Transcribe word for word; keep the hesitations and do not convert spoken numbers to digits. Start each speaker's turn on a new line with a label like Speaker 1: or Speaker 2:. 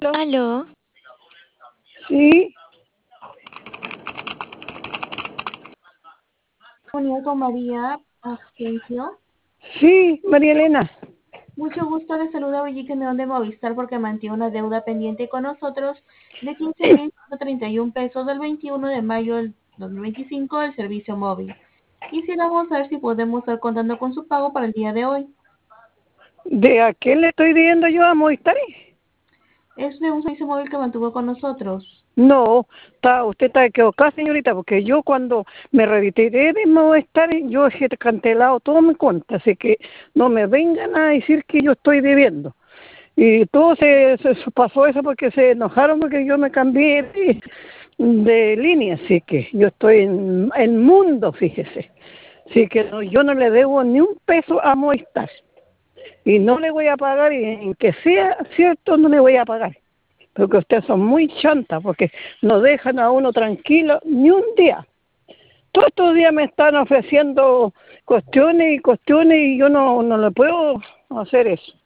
Speaker 1: ¿Aló?
Speaker 2: Sí,
Speaker 3: Comunidad con María Asensio.
Speaker 2: sí, María Elena.
Speaker 3: Mucho gusto, le saluda Bellique Neón de Movistar porque mantiene una deuda pendiente con nosotros de quince
Speaker 2: Eh,
Speaker 3: mil treinta y un pesos del veintiuno de mayo del dos mil veinticinco del servicio móvil. Quisiéramos saber si podemos estar contando con su pago para el día de hoy.
Speaker 2: ¿De a qué le estoy viendo yo a Movistar?
Speaker 3: Es de un servicio móvil que mantuvo con nosotros.
Speaker 2: No, está, usted está equivocada, señorita, porque yo cuando me retiré de Movistar, yo he cancelado todo mi cuenta, así que no me vengan a decir que yo estoy debiendo. Y todo se, se pasó eso porque se enojaron porque yo me cambié de, de línea, así que yo estoy en, en Mundo, fíjese. Así que no, yo no le debo ni un peso a Movistar. Y no le voy a pagar, y en que sea cierto, no le voy a pagar. Porque ustedes son muy chantas, porque no dejan a uno tranquilo ni un día. Todos estos días me están ofreciendo cuestiones y cuestiones y yo no, no le puedo hacer eso.